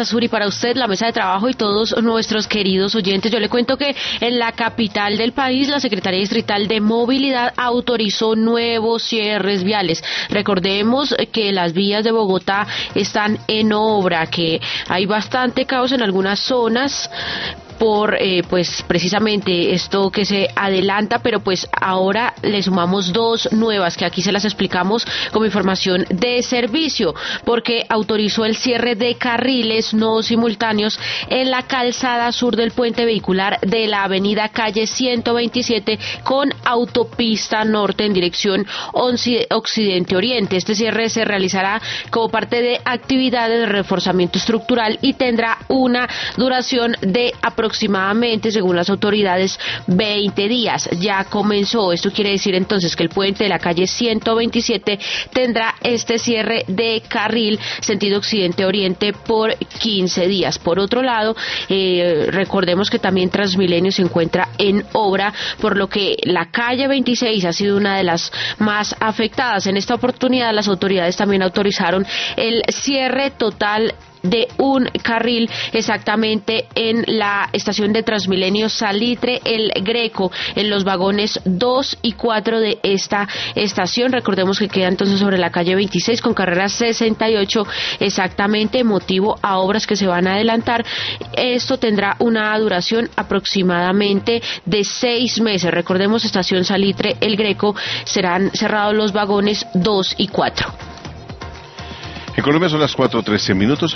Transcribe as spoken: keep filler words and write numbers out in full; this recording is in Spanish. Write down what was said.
Suri, para usted, la mesa de trabajo y todos nuestros queridos oyentes. Yo le cuento que en la capital del país la Secretaría Distrital de Movilidad autorizó nuevos cierres viales. Recordemos que las vías de Bogotá están en obra, que hay bastante caos en algunas zonas por eh, pues precisamente esto que se adelanta, pero pues ahora le sumamos dos nuevas que aquí se las explicamos como información de servicio, porque autorizó el cierre de carriles no simultáneos en la calzada sur del puente vehicular de la avenida calle ciento veintisiete con autopista norte en dirección occidente-oriente. Este cierre se realizará como parte de actividades de reforzamiento estructural y tendrá una duración de aproximadamente aproximadamente, según las autoridades, veinte días. Ya comenzó. Esto quiere decir entonces que el puente de la calle ciento veintisiete tendrá este cierre de carril sentido occidente-oriente por quince días. Por otro lado, eh, recordemos que también Transmilenio se encuentra en obra, por lo que la calle veintiséis ha sido una de las más afectadas. En esta oportunidad, las autoridades también autorizaron el cierre total de un carril exactamente en la estación de Transmilenio Salitre El Greco, en los vagones dos y cuatro de esta estación. Recordemos que queda entonces sobre la calle veintiséis con carrera sesenta y ocho exactamente, motivo a obras que se van a adelantar. Esto tendrá una duración aproximadamente de seis meses. Recordemos, estación Salitre El Greco, serán cerrados los vagones dos y cuatro. En Colombia son las cuatro trece minutos.